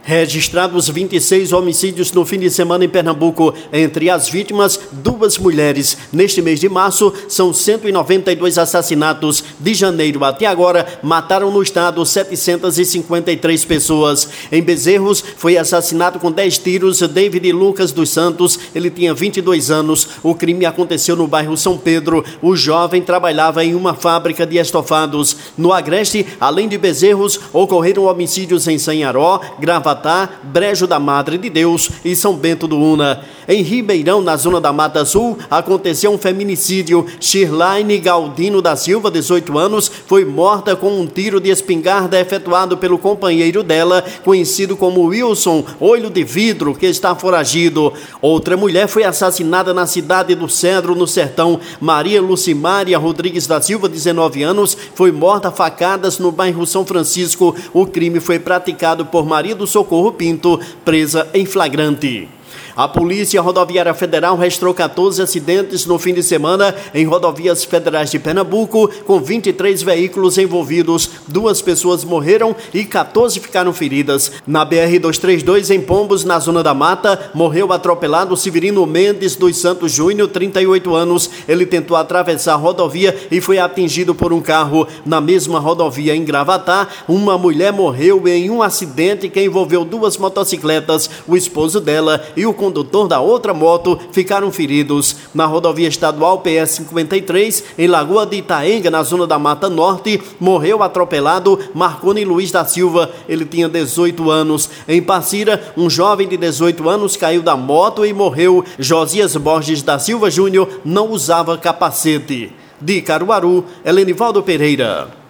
Registrados 26 homicídios no fim de semana em Pernambuco. Entre as vítimas, 2 mulheres. Neste mês de março, são 192 assassinatos. De janeiro até agora, mataram no estado 753 pessoas. Em Bezerros, foi assassinado com 10 tiros David Lucas dos Santos. Ele tinha 22 anos. O crime aconteceu no bairro São Pedro. O jovem trabalhava em uma fábrica de estofados. No Agreste, além de Bezerros, ocorreram homicídios em Sanharó, Gravatar, Brejo da Madre de Deus e São Bento do Una. Em Ribeirão, na zona da Mata Sul, aconteceu um feminicídio. Shirlaine Galdino da Silva, 18 anos, foi morta com um tiro de espingarda efetuado pelo companheiro dela, conhecido como Wilson Olho de Vidro, que está foragido. Outra mulher foi assassinada na cidade do Cedro, no Sertão. Maria Lucimária Rodrigues da Silva, 19 anos, foi morta a facadas no bairro São Francisco. O crime foi praticado por Maria do Socorro Pinto, presa em flagrante. A Polícia Rodoviária Federal registrou 14 acidentes no fim de semana em rodovias federais de Pernambuco, com 23 veículos envolvidos. 2 pessoas morreram e 14 ficaram feridas. Na BR-232, em Pombos, na Zona da Mata, morreu atropelado Severino Mendes dos Santos Júnior, 38 anos. Ele tentou atravessar a rodovia e foi atingido por um carro. Na mesma rodovia em Gravatar, uma mulher morreu em um acidente que envolveu 2 motocicletas. O esposo dela e o condutor da outra moto ficaram feridos. Na rodovia estadual PS-53, em Lagoa de Itaenga, na zona da Mata Norte, morreu atropelado Marconi Luiz da Silva. Ele tinha 18 anos. Em Passira, um jovem de 18 anos caiu da moto e morreu. Josias Borges da Silva Júnior não usava capacete. De Caruaru, Helenivaldo Pereira.